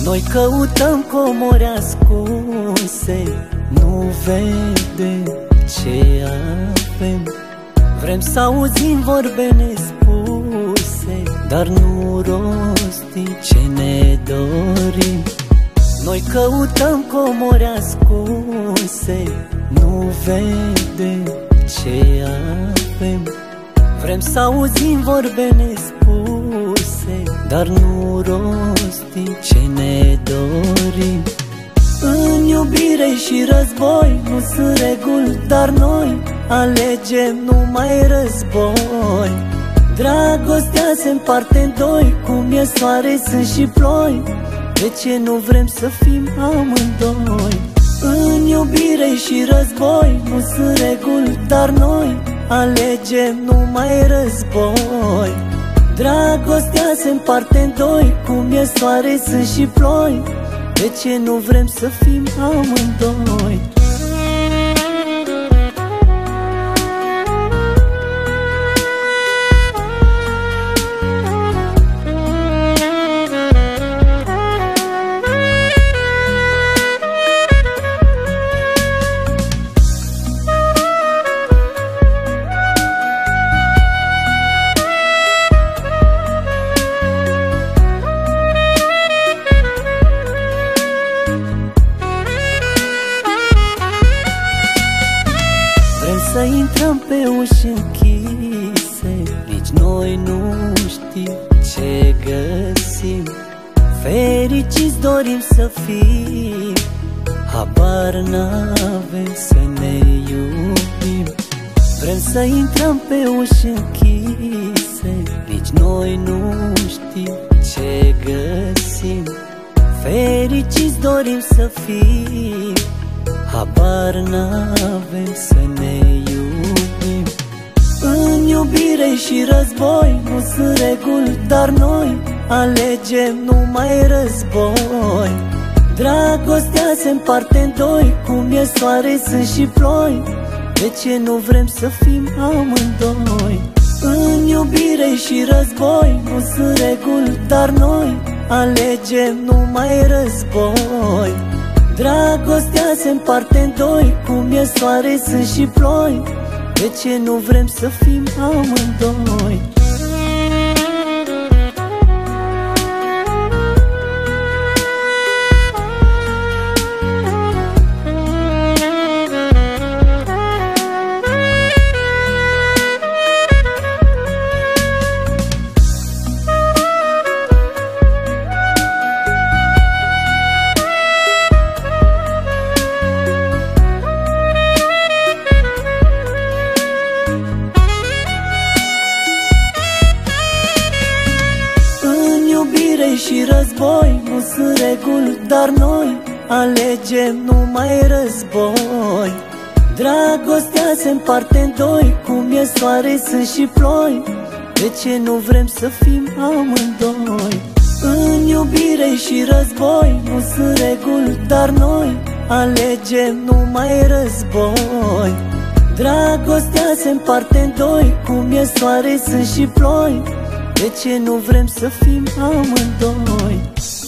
Noi căutăm comori ascunse, nu vedem ce avem. Vrem să auzim vorbe nespuse, dar nu rostim ce ne dorim. Noi căutăm comori ascunse, nu vedem ce avem. Vrem să auzim vorbe nespuse, dar nu rostim ce ne dorim. În iubire și război nu sunt reguli, dar noi alegem numai război. Dragostea se împarte în doi, cum e soare, sunt și ploi. De ce nu vrem să fim amândoi? În iubire și război nu sunt reguli, dar noi alegem numai război. Dragostea se împarte în doi, cum e soare, sunt și ploi. De ce nu vrem să fim amândoi? Să intrăm pe uși închise, nici noi nu știm ce găsim. Fericiți dorim să fim, habar n-avem să ne iubim. Vrem să intrăm pe uși închise, nici noi nu știm ce găsim. Fericiți dorim să fim, habar n-avem să ne iubim. În iubire și război nu sunt reguli, dar noi alegem numai război. Dragostea se împarte în doi, cum e soare, sunt și ploi. De ce nu vrem să fim amândoi? În iubire și război nu sunt reguli, dar noi alegem numai război. Dragostea se împarte în doi, cum e soare, sunt și ploi. De ce nu vrem să fim amândoi? Și război nu sunt reguli, dar noi alegem numai război. Dragostea se împarte în doi, cum e soare, sunt și ploi. De ce nu vrem să fim amândoi? În iubire și război nu sunt reguli, dar noi alegem numai război. Dragostea se împarte în doi, cum e soare, sunt și ploi. De ce nu vrem să fim amândoi?